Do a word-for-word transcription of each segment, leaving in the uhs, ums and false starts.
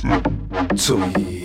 تویی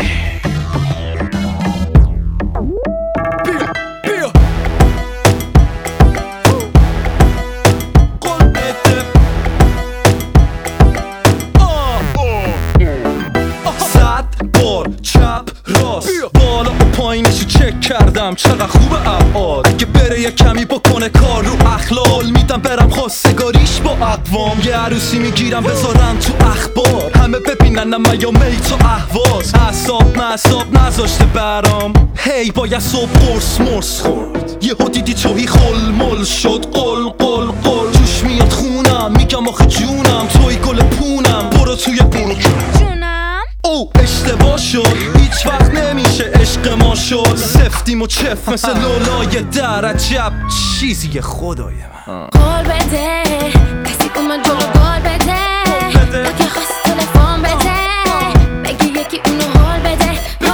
بالا و پایینشو چک کردم چقدر خوبه ابعاد اگه بره یه کمی بکنه کار رو اخلاق میدم برم خواستگاریش با اقوام یه عروسی میگیرم بذارم تو اخبار همه ببینن من یا میت و اهواز اعصاب معصاب نذاشته برام هی باید صبح قرص مرس خورد یهو دیدی توی خل مل شد قل قل قل توش میاد خونم میگم آخه جونم توی گل پونم برو توی برو جونم او اشتباه شد هیچ وقت نمیشه عشق ما شد سفتیم و چف مثل لولای در عجب چیزی خدای من قول بده کسی اومد جلو قول بده یکی خواست تلفن بده بگی یکی اونو حال بده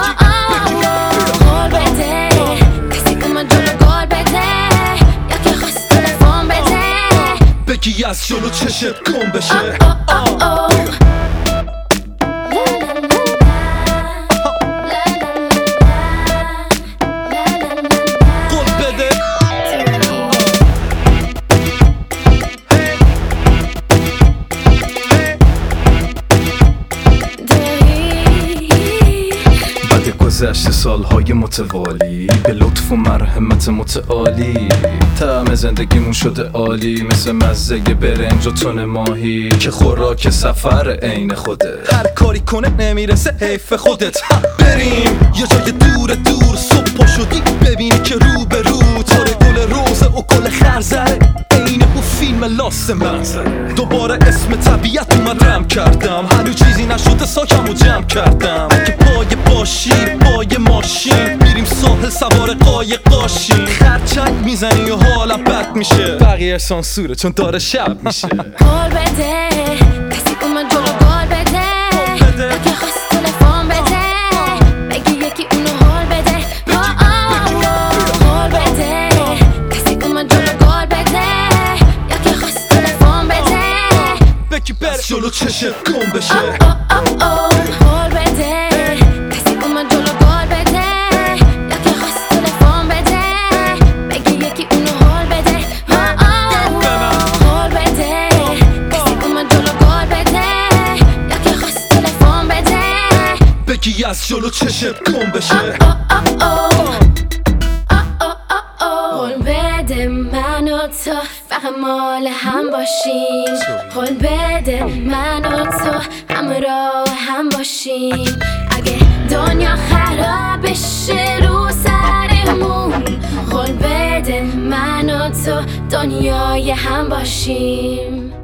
قول بده کسی اومد جلو قول بده یکی خواست تلفن بده بگی از جلو چشت گم بشه گذشته سالهای متوالی به لطف و مرحمت متعالی طعم زندگیمون شده عالی مثل مزه برنج و تن ماهی که خوراک سفر عین خوده هر کاری کنه نمیرسه حیف خودت بریم یه جای دور دور صبح پا شدی ببینی که رو به رو تاره گل روزه و گل خرزره عین اون فیلم لاست منظره دوباره اسم طبیعت اومد کردم هنو چیزی نشده ساکم و جمع کردم که پای باشی پای ماشین میریم ساحل سوار قایقاشیم خرچنگ میزنی و حالم بد میشه بقیه سانسوره چون داره شب میشه قول بده کسی اومد جلو قول بده یکی خواست تلفن بده بگی یکی اونو حال بده قول بده کسی اومد جلو قول بده یکی خواست تلفن بده بگی بره جلو چشت گم بشه قول بده کسی اومد جلو قول بده یکی خواست تلفن بده بگی یکی اونو حال بده قول بده کسی اومد جلو قول بده یکی خواست تلفن بده بگی از جلو چشت گم بشه قول بده من و تو فقط مال هم باشیم قول بده من و تو همراه هم باشیم اگه دنیا خراب بشه رو سرمون قول بده من و تو دنیای هم باشیم